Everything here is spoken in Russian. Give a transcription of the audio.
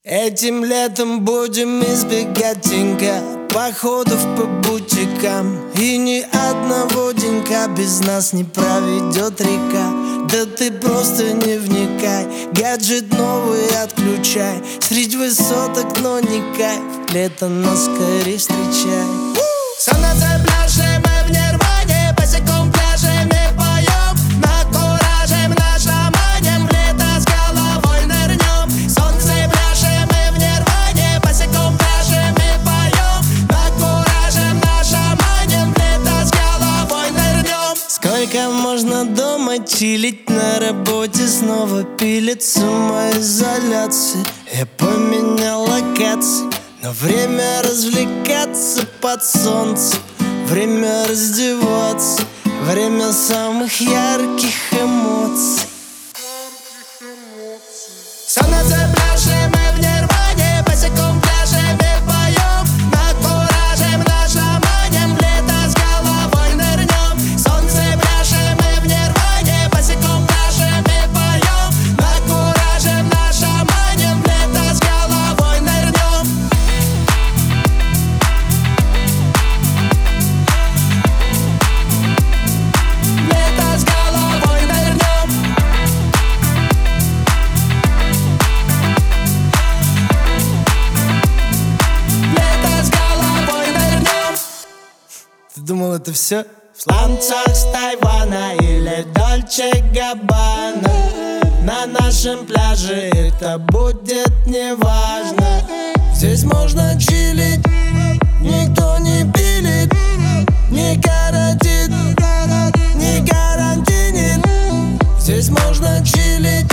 Этим летом будем избегать деньга, походов по бутикам. И ни одного денька без нас не проведет река. Да ты просто не вникай, гаджет новый отключай. Средь высоток, но не кайф, лето нас скорее встречай. Солнце пляже, мы в нирване, босиком пляже мы поем. Накуражим, нашаманим, в лето с головой нырнем. Солнце пляже, мы в нирване, босиком пляже мы поем. Накуражим, нашаманим, в лето с головой нырнем. Сколько можно дома чилить, на работе снова пилит самоизоляции. Я поменял локации, но время развлекаться под солнцем, время раздеваться, время самых ярких эмоций. Солнце пляже, мы в нирване, босиком пляже мы поем. Накуражим, нашаманим, в лето с головой нырнем. Солнце пляже, мы в нирване, босиком пляже мы поем. Накуражим, нашаманим, в лето с головой нырнем. Лето с головой нырнем. Лето с головой нырнем. Ты думал, это все? В сланцах с Тайвана или Дольче Габбана, на нашем пляже это будет неважно. Здесь можно чилить, никто не пилит, не карантин, не карантинит. Здесь можно чилить,